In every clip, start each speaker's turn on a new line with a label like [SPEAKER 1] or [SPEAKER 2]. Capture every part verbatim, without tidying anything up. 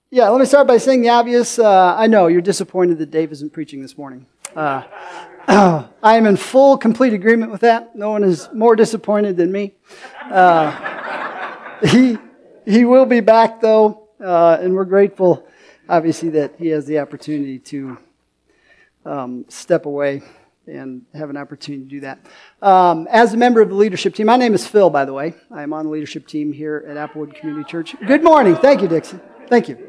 [SPEAKER 1] Yeah, let me start by saying the obvious. Uh, I know you're disappointed that Dave isn't preaching this morning. Uh, I am in full, complete agreement with that. No one is more disappointed than me. Uh, he he will be back, though, uh, and we're grateful, obviously, that he has the opportunity to um, step away and have an opportunity to do that. Um, as a member of the leadership team, my name is Phil, by the way. I am on the leadership team here at Applewood Community Church. Good morning. Thank you, Dixon. Thank you.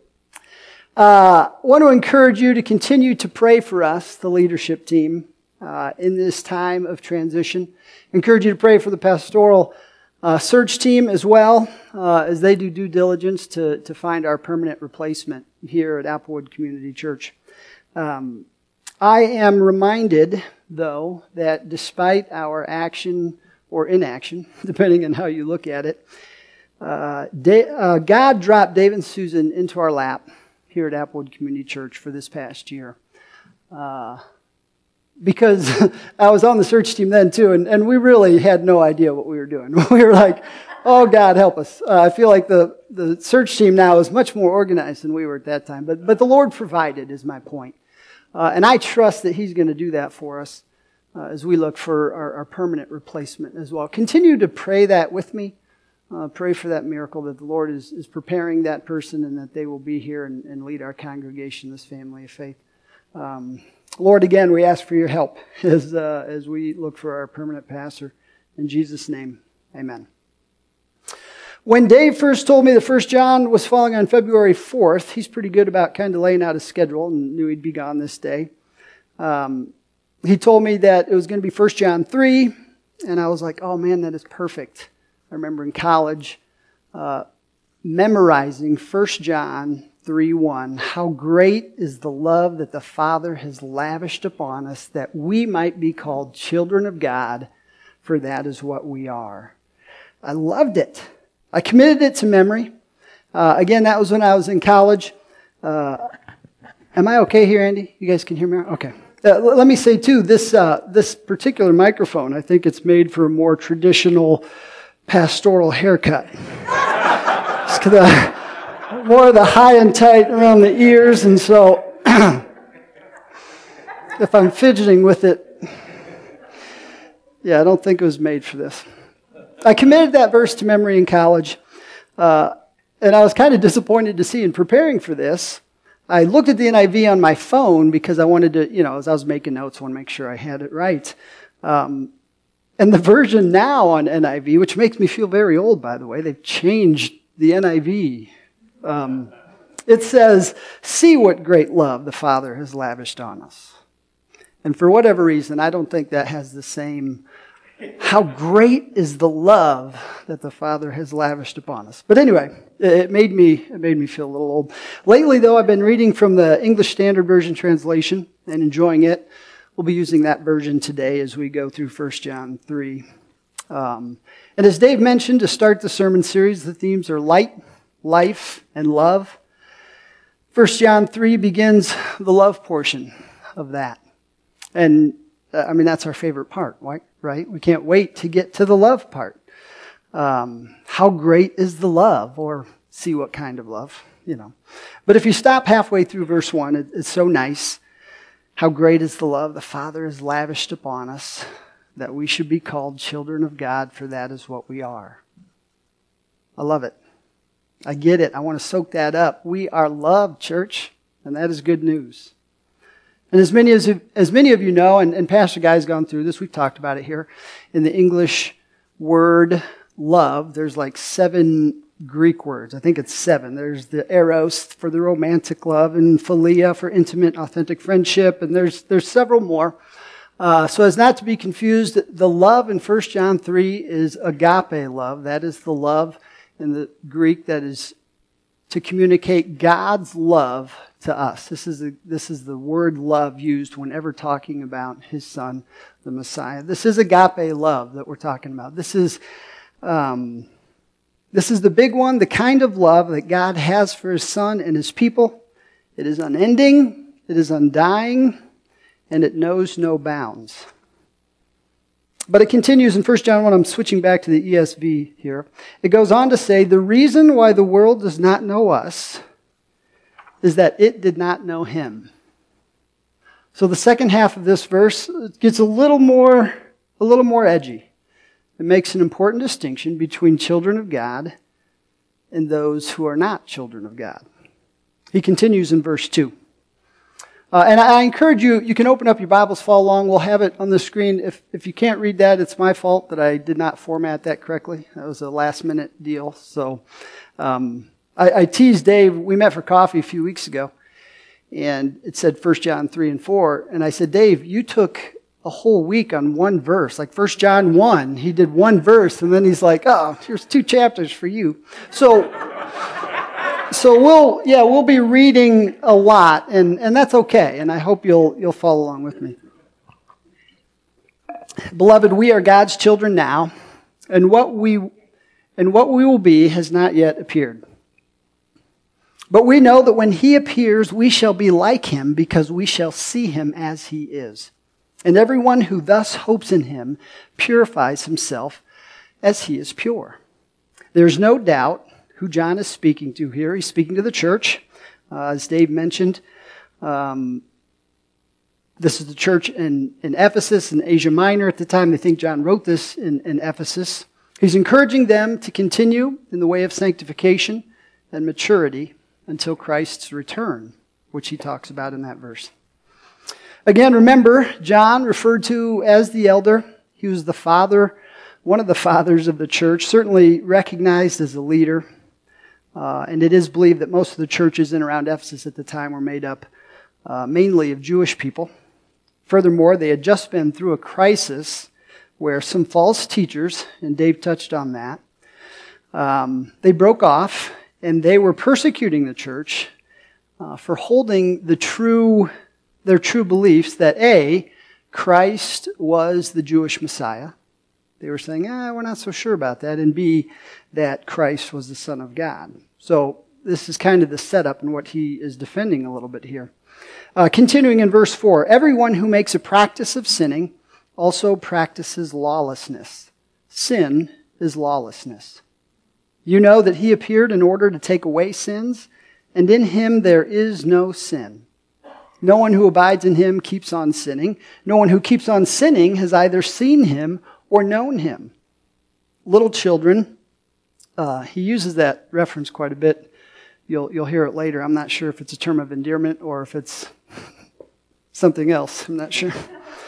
[SPEAKER 1] I uh, want to encourage you to continue to pray for us, the leadership team, uh, in this time of transition. Encourage you to pray for the pastoral uh, search team as well, uh, as they do due diligence to, to find our permanent replacement here at Applewood Community Church. Um, I am reminded, though, that despite our action or inaction, depending on how you look at it, uh, da- uh, God dropped Dave and Susan into our lap here at Applewood Community Church for this past year. Uh, because I was on the search team then too, and, and we really had no idea what we were doing. We were like, oh God, help us. Uh, I feel like the, the search team now is much more organized than we were at that time. But, but the Lord provided is my point. Uh, and I trust that He's going to do that for us uh, as we look for our, our permanent replacement as well. Continue to pray that with me. Uh, pray for that miracle that the Lord is, is preparing that person and that they will be here and, and lead our congregation, this family of faith. Um, Lord, again, we ask for your help as uh, as we look for our permanent pastor. In Jesus' name, amen. When Dave first told me that First John was falling on February fourth, he's pretty good about kind of laying out a schedule and knew he'd be gone this day. Um, he told me that it was going to be First John three, and I was like, oh man, that is perfect. I remember in college uh, memorizing First John three one. How great is the love that the Father has lavished upon us that we might be called children of God, for that is what we are. I loved it. I committed it to memory. Uh, again, that was when I was in college. Uh, am I okay here, Andy? You guys can hear me? Okay. Uh, let me say, too, this uh, this particular microphone, I think it's made for a more traditional pastoral haircut. It's the, more of the high and tight around the ears, and so if I'm fidgeting with it, yeah, I don't think it was made for this. I committed that verse to memory in college, uh, and I was kind of disappointed to see in preparing for this, I looked at the N I V on my phone because I wanted to, you know, as I was making notes, I want to make sure I had it right. Um, And the version now on N I V, which makes me feel very old, by the way, they've changed the N I V. Um, it says, see what great love the Father has lavished on us. And for whatever reason, I don't think that has the same, how great is the love that the Father has lavished upon us. But anyway, it made me, it made me feel a little old. Lately, though, I've been reading from the English Standard Version translation and enjoying it. We'll be using that version today as we go through First John three. Um, and as Dave mentioned, to start the sermon series, the themes are light, life, and love. First John three begins the love portion of that. And, uh, I mean, that's our favorite part, right? We can't wait to get to the love part. Um, how great is the love? Or see what kind of love, you know. But if you stop halfway through verse one, it, it's so nice. How great is the love the Father has lavished upon us, that we should be called children of God, for that is what we are. I love it. I get it. I want to soak that up. We are loved, church, and that is good news. And as many as, as many of you know, and, and Pastor Guy's gone through this, we've talked about it here, in the English word love, there's like seven Greek words. I think it's seven. There's the eros for the romantic love, and philia for intimate, authentic friendship, and there's there's several more. Uh, so as not to be confused, the love in First John three is agape love. That is the love in the Greek that is to communicate God's love to us. This is the, this is the word love used whenever talking about His Son, the Messiah. This is agape love that we're talking about. This is um, This is the big one, the kind of love that God has for His Son and His people. It is unending, it is undying, and it knows no bounds. But it continues in First John one, I'm switching back to the E S V here. It goes on to say, the reason why the world does not know us is that it did not know him. So the second half of this verse gets a little more, a little more edgy. It makes an important distinction between children of God and those who are not children of God. He continues in verse two. Uh, and I encourage you, you can open up your Bibles, follow along. We'll have it on the screen. If if you can't read that, it's my fault that I did not format that correctly. That was a last minute deal. So um, I, I teased Dave. We met for coffee a few weeks ago, and it said First John three and four. And I said, Dave, you took a whole week on one verse, like First John one. He did one verse, and then he's like, oh, here's two chapters for you. So... So we'll, yeah, we'll be reading a lot, and, and that's okay, and I hope you'll you'll follow along with me. Beloved, we are God's children now, and what we and what we will be has not yet appeared. But we know that when he appears, we shall be like him, because we shall see him as he is. And everyone who thus hopes in him purifies himself as he is pure. There's no doubt who John is speaking to here. He's speaking to the church. Uh, as Dave mentioned, um, this is the church in, in Ephesus, in Asia Minor at the time. They think John wrote this in, in Ephesus. He's encouraging them to continue in the way of sanctification and maturity until Christ's return, which he talks about in that verse. Again, remember, John, referred to as the elder, he was the father, one of the fathers of the church, certainly recognized as a leader. Uh, and it is believed that most of the churches in around Ephesus at the time were made up uh, mainly of Jewish people. Furthermore, they had just been through a crisis where some false teachers, and Dave touched on that, um, they broke off and they were persecuting the church uh, for holding the true, their true beliefs that A, Christ was the Jewish Messiah. They were saying, ah, we're not so sure about that. And B, that Christ was the Son of God. So this is kind of the setup and what he is defending a little bit here. Uh, continuing in verse four, everyone who makes a practice of sinning also practices lawlessness. Sin is lawlessness. You know that he appeared in order to take away sins, and in him there is no sin. No one who abides in him keeps on sinning. No one who keeps on sinning has either seen him or known him. Little children, uh, he uses that reference quite a bit. You'll you'll hear it later. I'm not sure if it's a term of endearment or if it's something else. I'm not sure.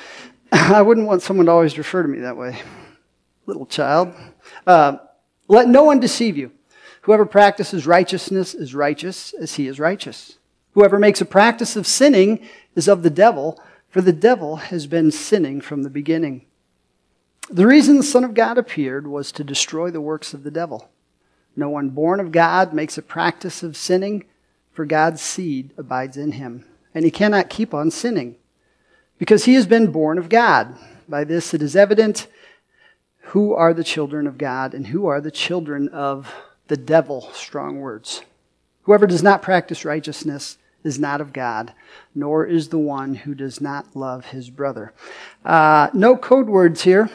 [SPEAKER 1] I wouldn't want someone to always refer to me that way. Little child. Uh, let no one deceive you. Whoever practices righteousness is righteous as he is righteous. Whoever makes a practice of sinning is of the devil, for the devil has been sinning from the beginning. The reason the Son of God appeared was to destroy the works of the devil. No one born of God makes a practice of sinning, for God's seed abides in him, and he cannot keep on sinning, because he has been born of God. By this it is evident who are the children of God and who are the children of the devil. Strong words. Whoever does not practice righteousness is not of God, nor is the one who does not love his brother. Uh, no code words here.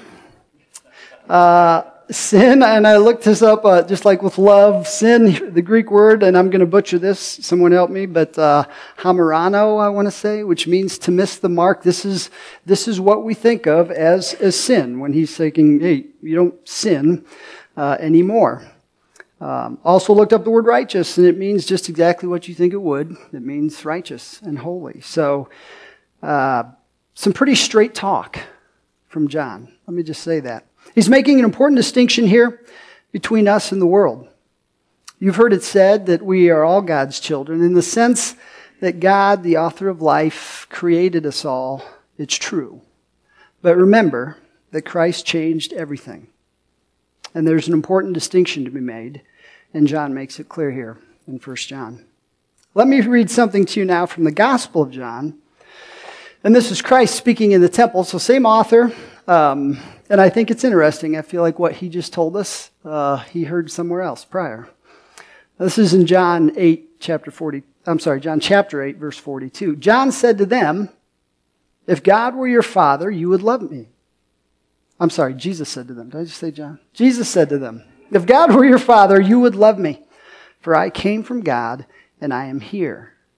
[SPEAKER 1] Uh, sin, and I looked this up, uh, just like with love, sin, the Greek word, and I'm going to butcher this, someone help me, but uh, hamarano, I want to say, which means to miss the mark. This is this is what we think of as, as sin, when he's saying, hey, you don't sin uh, anymore. Um, also looked up the word righteous, and it means just exactly what you think it would. It means righteous and holy. So, uh, some pretty straight talk from John. Let me just say that. He's making an important distinction here between us and the world. You've heard it said that we are all God's children. In the sense that God, the author of life, created us all, it's true. But remember that Christ changed everything. And there's an important distinction to be made, and John makes it clear here in First John. Let me read something to you now from the Gospel of John. And this is Christ speaking in the temple, so same author. Um, and I think it's interesting. I feel like what he just told us, uh, he heard somewhere else prior. This is in John eight, chapter forty. I'm sorry, John chapter eight, verse forty-two. John said to them, "If God were your father, you would love me." I'm sorry, Jesus said to them. Did I just say John? Jesus said to them, "If God were your father, you would love me, for I came from God, and I am here."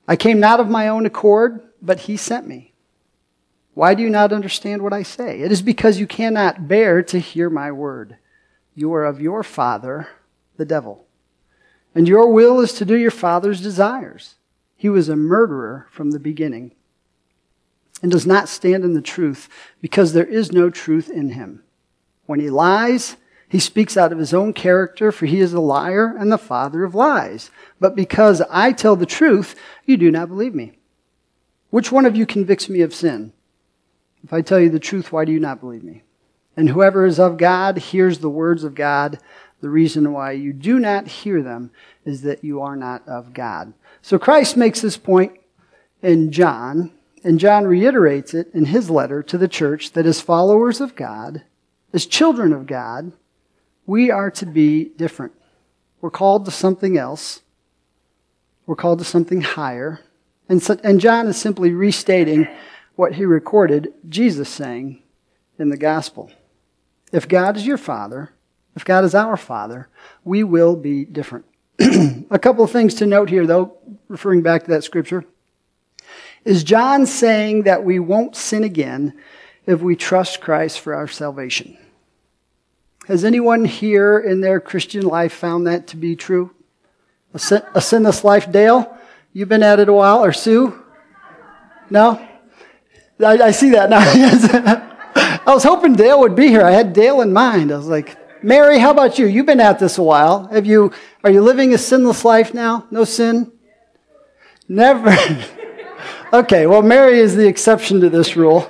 [SPEAKER 1] I came not of my own accord, but he sent me. Why do you not understand what I say? It is because you cannot bear to hear my word. You are of your father, the devil, and your will is to do your father's desires. He was a murderer from the beginning and does not stand in the truth because there is no truth in him. When he lies, he speaks out of his own character, for he is a liar and the father of lies. But because I tell the truth, you do not believe me. Which one of you convicts me of sin? If I tell you the truth, why do you not believe me? And whoever is of God hears the words of God. The reason why you do not hear them is that you are not of God. So Christ makes this point in John, and John reiterates it in his letter to the church that as followers of God, as children of God, we are to be different. We're called to something else. We're called to something higher. And, so, and John is simply restating what he recorded Jesus saying in the gospel. If God is your Father, if God is our Father, we will be different. A couple of things to note here, though, referring back to that scripture. Is John saying that we won't sin again if we trust Christ for our salvation? Has anyone here in their Christian life found that to be true? A, sin, a sinless life? Dale, you've been at it a while, or Sue? No? I, I see that now. I was hoping Dale would be here. I had Dale in mind. I was like, Mary, how about you? You've been at this a while. Have you? Are you living a sinless life now? No sin? Never. Okay, well, Mary is the exception to this rule.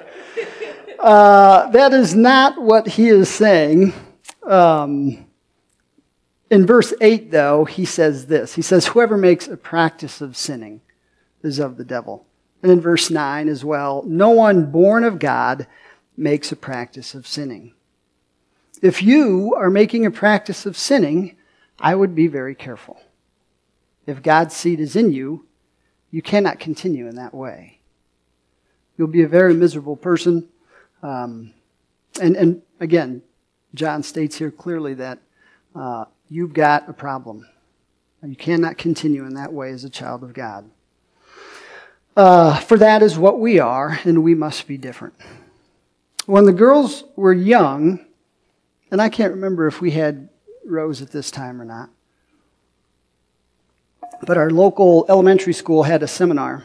[SPEAKER 1] Uh, that is not what he is saying. Um, in verse eight, though, he says this. He says, whoever makes a practice of sinning is of the devil. And in verse nine as well, no one born of God makes a practice of sinning. If you are making a practice of sinning, I would be very careful. If God's seed is in you, you cannot continue in that way. You'll be a very miserable person. Um, and, and again, John states here clearly that uh, you've got a problem. You cannot continue in that way as a child of God. Uh, for that is what we are, and we must be different. When the girls were young, and I can't remember if we had Rose at this time or not, but our local elementary school had a seminar.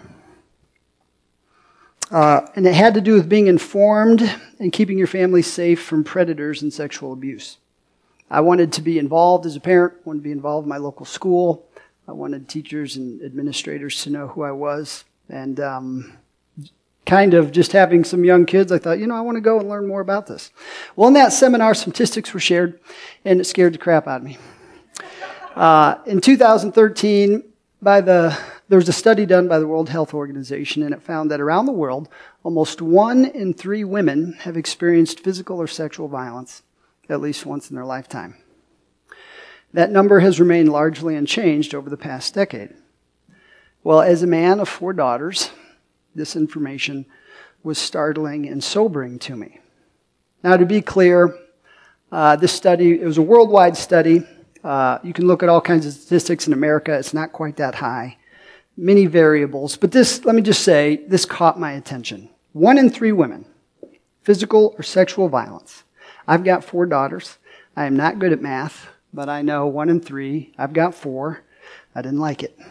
[SPEAKER 1] Uh, and it had to do with being informed and keeping your family safe from predators and sexual abuse. I wanted to be involved as a parent, I wanted to be involved in my local school. I wanted teachers and administrators to know who I was. And um, kind of just having some young kids, I thought, you know, I want to go and learn more about this. Well, in that seminar, some statistics were shared, and it scared the crap out of me. Uh, in two thousand thirteen, by the there was a study done by the World Health Organization, and it found that around the world, almost one in three women have experienced physical or sexual violence at least once in their lifetime. That number has remained largely unchanged over the past decade. Well, as a man of four daughters, this information was startling and sobering to me. Now, to be clear, uh, this study, it was a worldwide study. Uh, you can look at all kinds of statistics in America. It's not quite that high. Many variables. But this, let me just say, this caught my attention. One in three women, physical or sexual violence. I've got four daughters. I am not good at math, but I know one in three. I've got four. I didn't like it.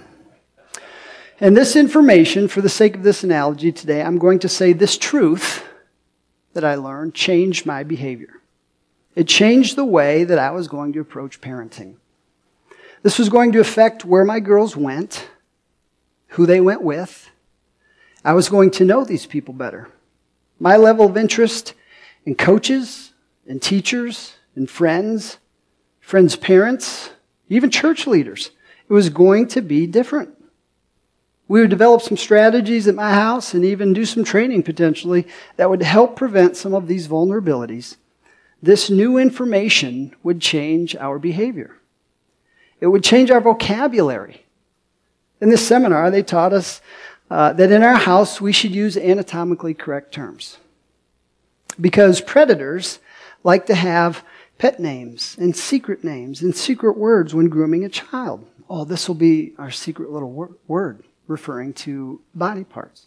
[SPEAKER 1] And this information, for the sake of this analogy today, I'm going to say this truth that I learned changed my behavior. It changed the way that I was going to approach parenting. This was going to affect where my girls went, who they went with. I was going to know these people better. My level of interest in coaches and teachers and friends, friends' parents, even church leaders, it was going to be different. We would develop some strategies at my house and even do some training potentially that would help prevent some of these vulnerabilities. This new information would change our behavior. It would change our vocabulary. In this seminar, they taught us uh, that in our house we should use anatomically correct terms. Because predators like to have pet names and secret names and secret words when grooming a child. Oh, this will be our secret little wor- word. referring to body parts.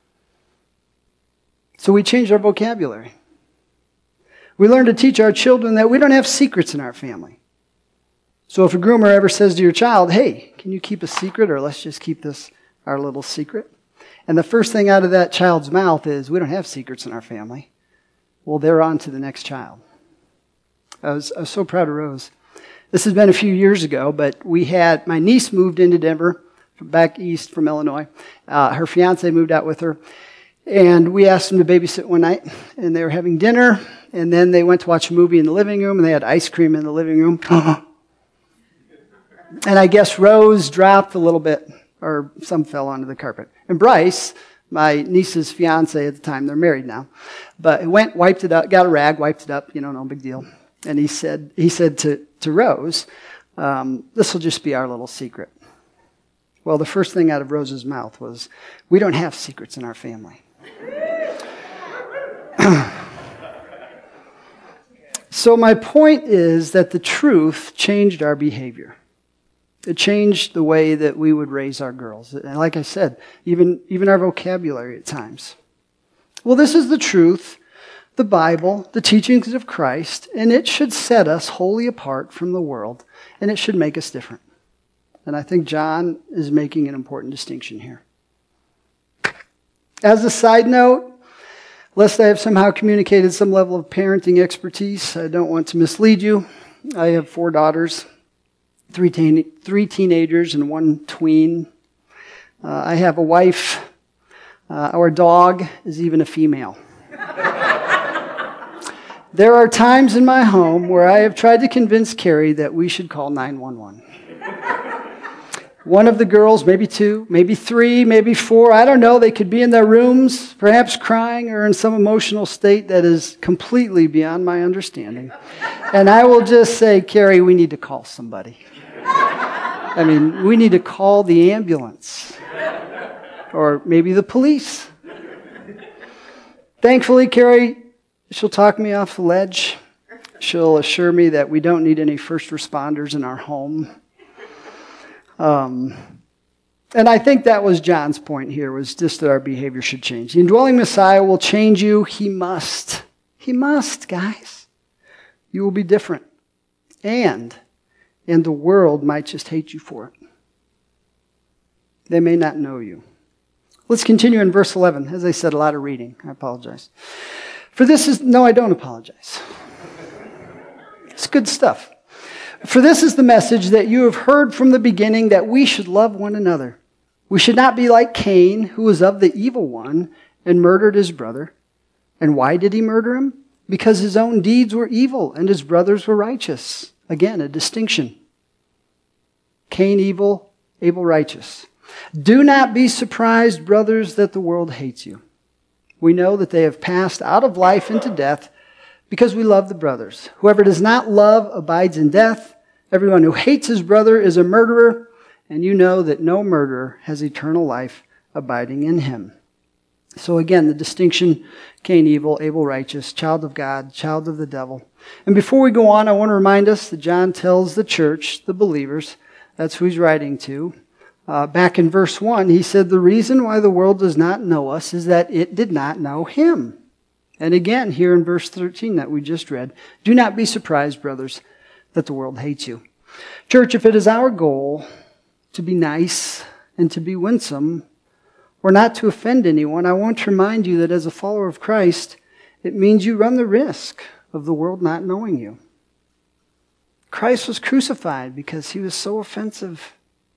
[SPEAKER 1] So we changed our vocabulary. We learned to teach our children that we don't have secrets in our family. So if a groomer ever says to your child, hey, can you keep a secret, or let's just keep this our little secret? And the first thing out of that child's mouth is, we don't have secrets in our family. Well, they're on to the next child. I was, I was so proud of Rose. This has been a few years ago, but we had, my niece moved into Denver, from back east from Illinois. Uh, her fiance moved out with her. And we asked them to babysit one night, and they were having dinner, and then they went to watch a movie in the living room, and they had ice cream in the living room. And I guess Rose dropped a little bit, or some fell onto the carpet. And Bryce, my niece's fiance at the time, they're married now, but he went, wiped it up, got a rag, wiped it up, you know, no big deal. And he said, he said to, to Rose, um, this will just be our little secret. Well, the first thing out of Rose's mouth was, we don't have secrets in our family. So my point is that the truth changed our behavior. It changed the way that we would raise our girls. And like I said, even, even our vocabulary at times. Well, this is the truth, the Bible, the teachings of Christ, and it should set us wholly apart from the world, and it should make us different. And I think John is making an important distinction here. As a side note, lest I have somehow communicated some level of parenting expertise, I don't want to mislead you. I have four daughters. Three, teen, three teenagers and one tween. Uh, I have a wife. Uh, our dog is even a female. There are times in my home where I have tried to convince Carrie that we should call nine one one. One of the girls, maybe two, maybe three, maybe four, I don't know, they could be in their rooms, perhaps crying or in some emotional state that is completely beyond my understanding. And I will just say, Carrie, we need to call somebody. I mean, we need to call the ambulance. Or maybe the police. Thankfully, Carrie, she'll talk me off the ledge. She'll assure me that we don't need any first responders in our home. Um, and I think that was John's point here, was just that our behavior should change. The indwelling Messiah will change you. He must. He must, guys. You will be different. And, and the world might just hate you for it. They may not know you. Let's continue in verse eleven. As I said, a lot of reading. I apologize. For this is, no, I don't apologize. It's good stuff. For this is the message that you have heard from the beginning, that we should love one another. We should not be like Cain, who was of the evil one and murdered his brother. And why did he murder him? Because his own deeds were evil and his brothers were righteous. Again, a distinction. Cain evil, Abel righteous. Do not be surprised, brothers, that the world hates you. We know that they have passed out of life into death, because we love the brothers. Whoever does not love abides in death. Everyone who hates his brother is a murderer, and you know that no murderer has eternal life abiding in him. So again, the distinction, Cain evil, Abel righteous, child of God, child of the devil. And before we go on, I want to remind us that John tells the church, the believers, that's who he's writing to. Uh, back in verse one, he said, the reason why the world does not know us is that it did not know him. And again, here in verse thirteen that we just read, do not be surprised, brothers, that the world hates you. Church, if it is our goal to be nice and to be winsome, or not to offend anyone, I want to remind you that as a follower of Christ, it means you run the risk of the world not knowing you. Christ was crucified because he was so offensive.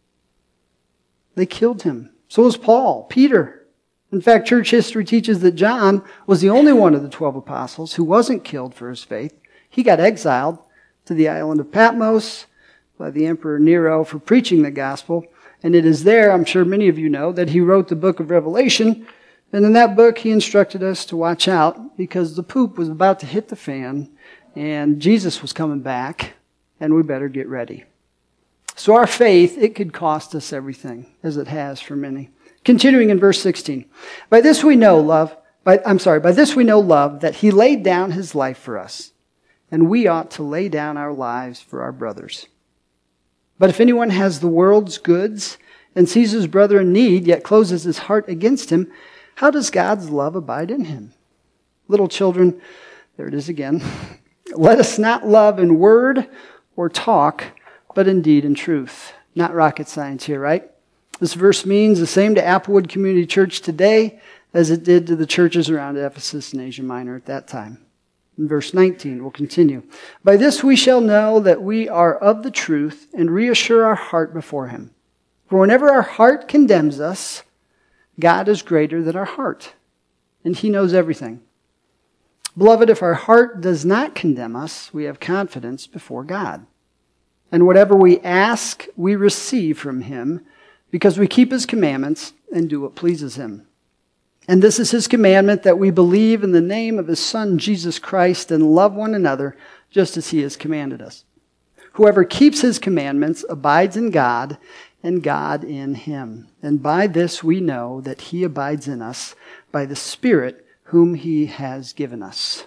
[SPEAKER 1] They killed him. So was Paul, Peter. In fact, church history teaches that John was the only one of the twelve apostles who wasn't killed for his faith. He got exiled to the island of Patmos by the Emperor Nero for preaching the gospel. And it is there, I'm sure many of you know, that he wrote the book of Revelation. And in that book, he instructed us to watch out because the poop was about to hit the fan and Jesus was coming back and we better get ready. So our faith, it could cost us everything, as it has for many. Continuing in verse sixteen. By this we know love, by, I'm sorry, by this we know love, that he laid down his life for us, and we ought to lay down our lives for our brothers. But if anyone has the world's goods and sees his brother in need, yet closes his heart against him, how does God's love abide in him? Little children, there it is again. Let us not love in word or talk, but in deed and truth. Not rocket science here, right? This verse means the same to Applewood Community Church today as it did to the churches around Ephesus and Asia Minor at that time. In verse nineteen, we'll continue. By this we shall know that we are of the truth and reassure our heart before him. For whenever our heart condemns us, God is greater than our heart, and he knows everything. Beloved, if our heart does not condemn us, we have confidence before God. And whatever we ask, we receive from him, because we keep his commandments and do what pleases him. And this is his commandment, that we believe in the name of his Son, Jesus Christ, and love one another, just as he has commanded us. Whoever keeps his commandments abides in God, and God in him. And by this we know that he abides in us, by the Spirit whom he has given us.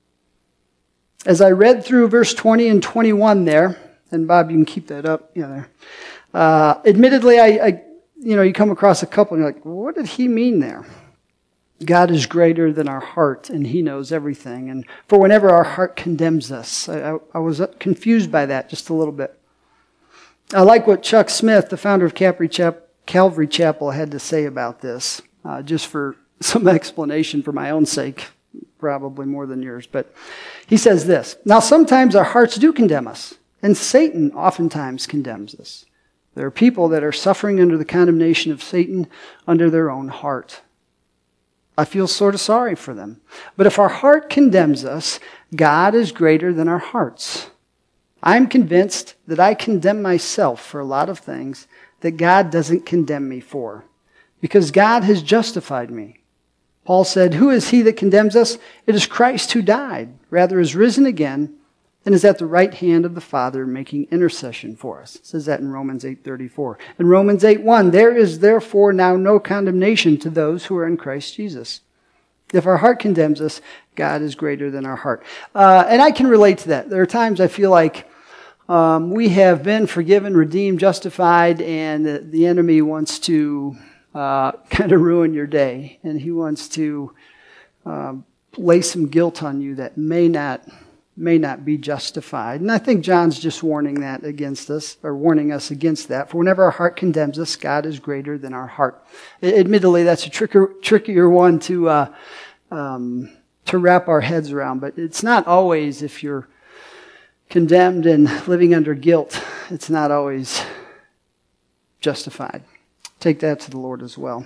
[SPEAKER 1] As I read through verse twenty and twenty-one there, and Bob, you can keep that up, yeah, there. Uh, admittedly, I, I, you know, you come across a couple and you're like, well, what did he mean there? God is greater than our heart, and he knows everything. And for whenever our heart condemns us, I, I, I was confused by that just a little bit. I like what Chuck Smith, the founder of Calvary, Chap- Calvary Chapel, had to say about this, uh, just for some explanation for my own sake, probably more than yours. But he says this, now sometimes our hearts do condemn us, and Satan oftentimes condemns us. There are people that are suffering under the condemnation of Satan under their own heart. I feel sort of sorry for them. But if our heart condemns us, God is greater than our hearts. I'm convinced that I condemn myself for a lot of things that God doesn't condemn me for, because God has justified me. Paul said, who is he that condemns us? It is Christ who died, rather is risen again, and is at the right hand of the Father making intercession for us. It says that in Romans eight thirty-four. In Romans eight one, there is therefore now no condemnation to those who are in Christ Jesus. If our heart condemns us, God is greater than our heart. Uh, and I can relate to that. There are times I feel like um, we have been forgiven, redeemed, justified, and the, the enemy wants to uh, kind of ruin your day. And he wants to uh, lay some guilt on you that may not may not be justified. And I think John's just warning that against us, or warning us against that. For whenever our heart condemns us, God is greater than our heart. Admittedly, that's a trickier, trickier one to uh, um, to wrap our heads around. But it's not always, if you're condemned and living under guilt, it's not always justified. Take that to the Lord as well.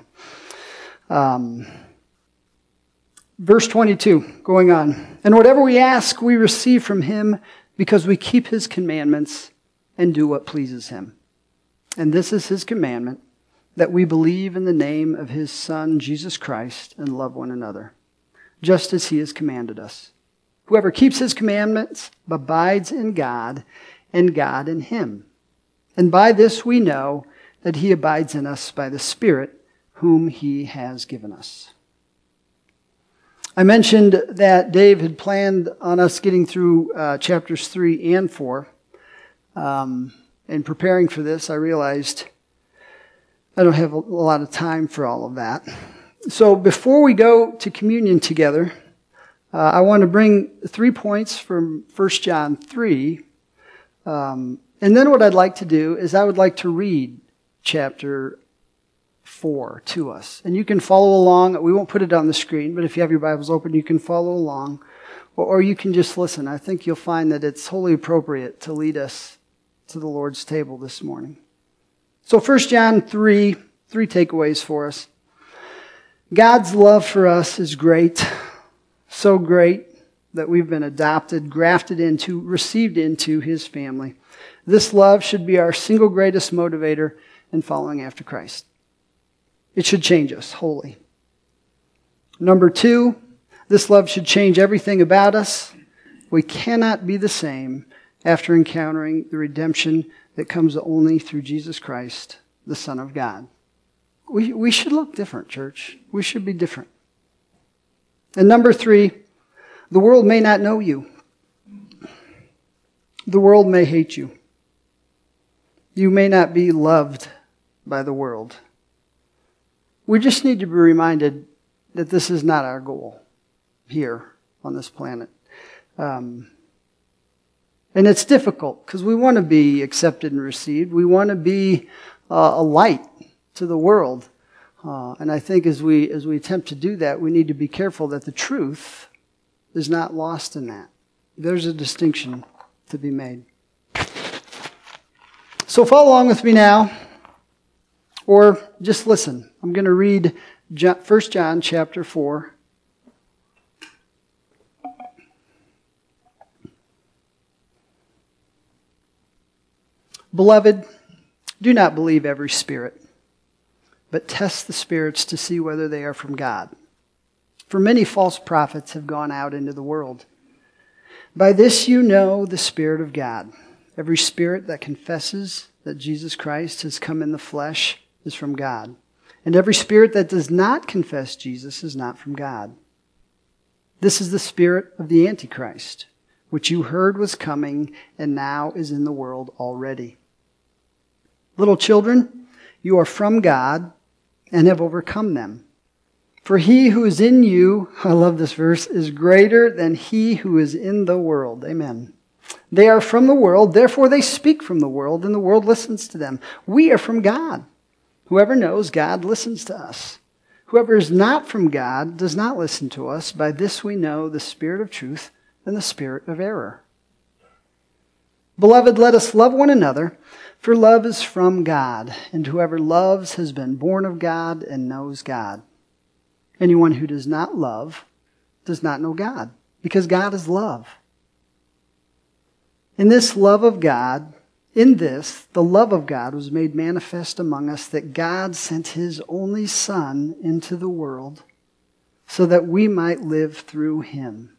[SPEAKER 1] Um, verse twenty-two, going on. And whatever we ask, we receive from him, because we keep his commandments and do what pleases him. And this is his commandment, that we believe in the name of his Son, Jesus Christ, and love one another, just as he has commanded us. Whoever keeps his commandments abides in God, and God in him. And by this we know that he abides in us by the Spirit whom he has given us. I mentioned that Dave had planned on us getting through uh, chapters three and four. Um, in preparing for this, I realized I don't have a lot of time for all of that. So before we go to communion together, uh, I want to bring three points from First John three. Um, and then what I'd like to do is I would like to read chapter four to us. And you can follow along. We won't put it on the screen, but if you have your Bibles open, you can follow along. Or, or you can just listen. I think you'll find that it's wholly appropriate to lead us to the Lord's table this morning. So First John three, three takeaways for us. God's love for us is great, so great that we've been adopted, grafted into, received into his family. This love should be our single greatest motivator in following after Christ. It should change us wholly. Number two, this love should change everything about us. We cannot be the same after encountering the redemption that comes only through Jesus Christ, the Son of God. We, we should look different, church. We should be different. And number three, the world may not know you. The world may hate you. You may not be loved by the world. We just need to be reminded that this is not our goal here on this planet. Um, and it's difficult because we want to be accepted and received. We want to be uh, a light to the world. Uh, and I think as we as we attempt to do that, we need to be careful that the truth is not lost in that. There's a distinction to be made. So follow along with me now, or just listen. I'm going to read First John chapter four. Beloved, do not believe every spirit, but test the spirits to see whether they are from God. For many false prophets have gone out into the world. By this you know the Spirit of God. Every spirit that confesses that Jesus Christ has come in the flesh is from God. And every spirit that does not confess Jesus is not from God. This is the spirit of the Antichrist, which you heard was coming and now is in the world already. Little children, you are from God and have overcome them. For he who is in you, I love this verse, is greater than he who is in the world. Amen. They are from the world, therefore they speak from the world, and the world listens to them. We are from God. Whoever knows God listens to us. Whoever is not from God does not listen to us. By this we know the spirit of truth and the spirit of error. Beloved, let us love one another, for love is from God, and whoever loves has been born of God and knows God. Anyone who does not love does not know God, because God is love. In this love of God, in this, the love of God was made manifest among us, that God sent his only Son into the world so that we might live through him.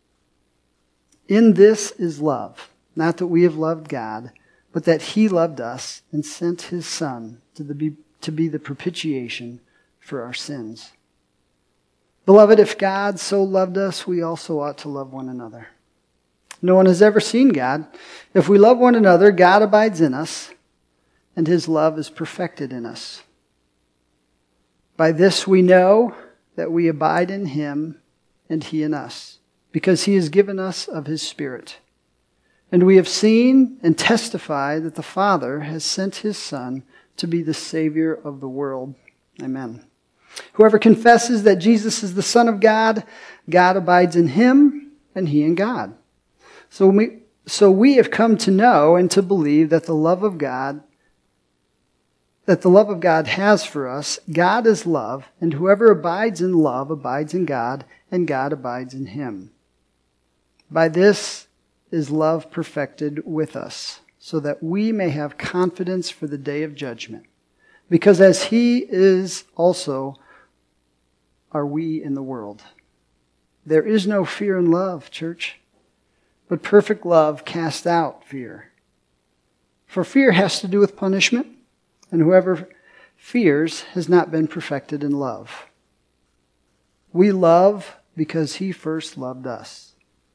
[SPEAKER 1] In this is love, not that we have loved God, but that he loved us and sent his Son to, the, to be the propitiation for our sins. Beloved, if God so loved us, we also ought to love one another. No one has ever seen God. If we love one another, God abides in us, and his love is perfected in us. By this we know that we abide in him and he in us, because he has given us of his Spirit. And we have seen and testified that the Father has sent his Son to be the Savior of the world. Amen. Whoever confesses that Jesus is the Son of God, God abides in him and he in God. So we, so we have come to know and to believe that the love of God, that the love of God has for us. God is love, and whoever abides in love abides in God, and God abides in him. By this is love perfected with us, so that we may have confidence for the day of judgment. Because as he is also, are we in the world. There is no fear in love, church. But perfect love casts out fear. For fear has to do with punishment, and whoever fears has not been perfected in love. We love because he first loved us.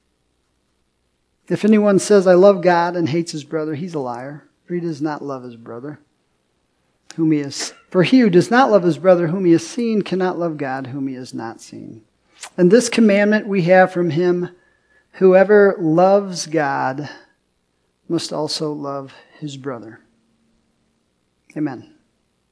[SPEAKER 1] If anyone says, I love God and hates his brother, he's a liar, for he does not love his brother, whom he has. For he who does not love his brother whom he has seen cannot love God whom he has not seen. And this commandment we have from him: whoever loves God must also love his brother. Amen.